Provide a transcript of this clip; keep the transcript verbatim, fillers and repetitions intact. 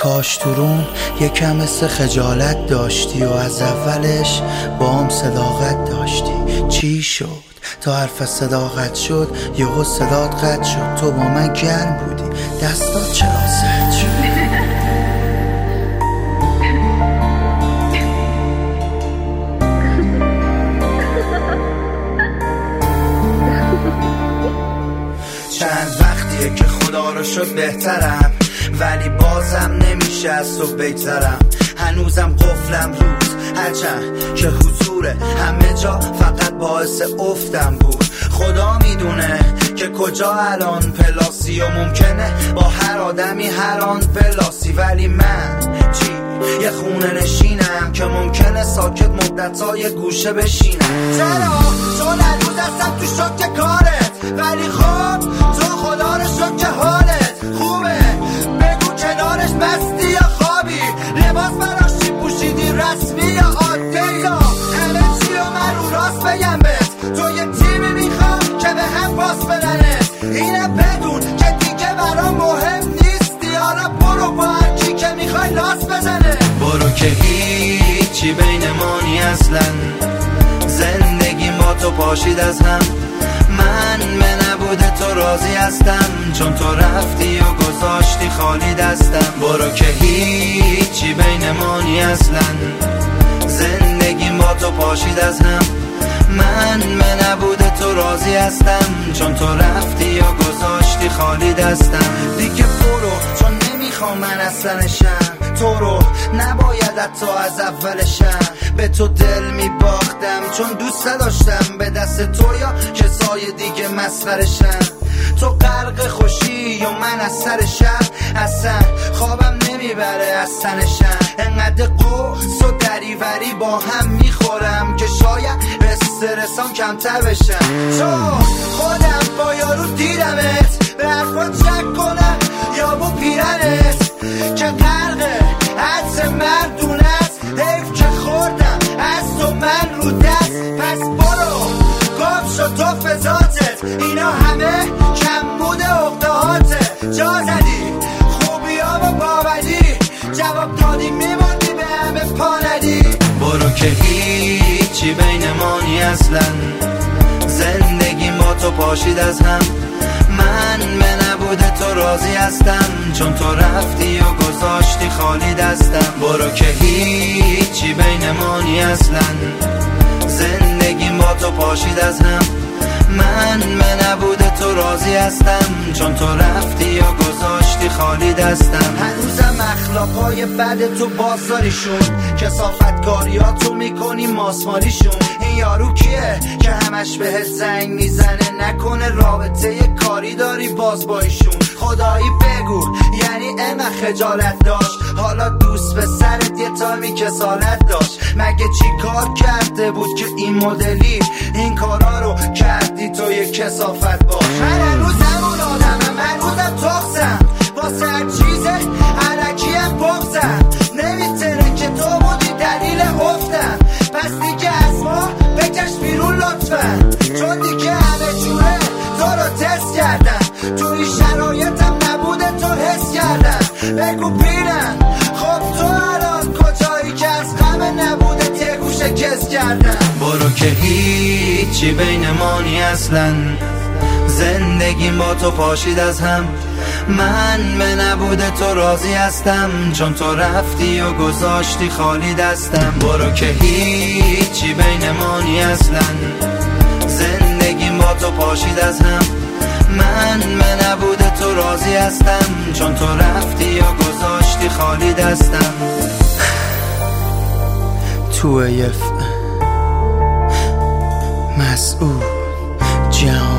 کاش تو روم یکم مثل خجالت داشتی و از اولش با هم صداقت داشتی. چی شد تا حرف صداقت شد یهو صدات قطع شد؟ تو با من گرم بودی دستات چرا سرد شد؟ چند وقتیه که خدا رو شد بهترم، ولی بازم نمیشه از تو بگذرم. هنوزم قفلم روز هرچند که حضوره همه جا فقط باعث افتم بود. خدا میدونه که کجا الان پلاسی و ممکنه با هر آدمی هر آن پلاسی، ولی من چی؟ یه خونه نشینم که ممکنه ساکت مدت‌های گوشه بشینم. چرا؟ چون هنوز هستم تو شوک کارت، ولی خب تو خدا رو شد که حالت خوبه. بگو کنارش بستی یا خوابی، لباس براشی پوشیدی رسمی یا عادی، یا همه چی و من رو راست بگم بهت تو یه تیمی میخوام که به هم پاس بدنت. اینه بدون که دیگه برام مهم نیستی، حالا برو با هرکی که میخوای لاس بزنه. برو که هیچی بین ما نی اصلا، زندگی با تو پاشید از هم. من به نبود تو راضی هستم، چون تو رفتی و گذاشتی خالی دستم. برو که هیچی بین ما نی اصلا، زندگی با تو پاشید از هم. من به نبود تو راضی هستم، چون تو رفتی و گذاشتی خالی دستم. دیگه برو چون نمیخوام من اصلا نشم تو رو، نباید تو از اولشم به تو دل میباختم، چون دوست داشتم به دست تو یا کسای دیگه مسخرشم. تو غرق خوشی و من از سر شب، اصلا خوابم نمیبره از تنشم. انقدر قرص و دریوری با هم میخورم که شاید به استرسام کمتر بشم. چون خودم با یارو دیدمت، به حرفات شک کنم یا با پیرنت که غرق حدس مردون است. حیف که خوردم از تو من رو دست، پس برو گم شد تو فضاتت. اینا همه کم بوده اقدهاته، جا زدی خوبی ها و باوری، جواب دادی میماندی به همه پاندی. برو که هیچی بین ما نی اصلا، زندگی با تو پاشید از هم. من به نبود تو راضی هستم، چون تو رفتی و گذاشتی خالی دستم. برو که هیچی بین ما نی اصلا، زندگی با تو پاشید از هم. من به نبود تو راضی هستم، چون تو رفتی و گذاشتی خالی دستم. هنوزم اخلاقای بد تو بازاریشون، کثافتکاریاتو میکنی ماسمالیشون. این یارو کیه که همش بهت زنگ میزنه؟ نکنه رابطه کاری داری باز با ایشون؟ خدایی بگو یعنی اما خجالت داشت؟ حالا دوست به سرت یه تایمی کسالت داشت؟ مگه چی کار کرده بود که این مدلی این کارا رو کردی تو یه کثافت باش؟ من هنوز همون آدمم، هنوزم تخصم واسه هر چیزه علکیم بغزم. نمیتونه که تو بودی دلیل افتم، پس دیگه از ما بکش بیرون لطفا، چون دیگه همه جوره تو رو تست کردم. توی شرایطم نبوده تو حس کردم. بگو پیرم خب تو الان کجایی که از غم نبوده یه گوشه کس کردم. برو که هیچی بین ما نی اصلا، زندگی با تو پاشید از هم. من به نبود تو راضی هستم، چون تو رفتی و گذاشتی خالی دستم. برو که هیچی بین ما نی اصلا، زندگی با تو پاشید از هم. من به نبود تو راضی هستم، چون تو رفتی و گذاشتی خالی دستم. تو یف مسئول جان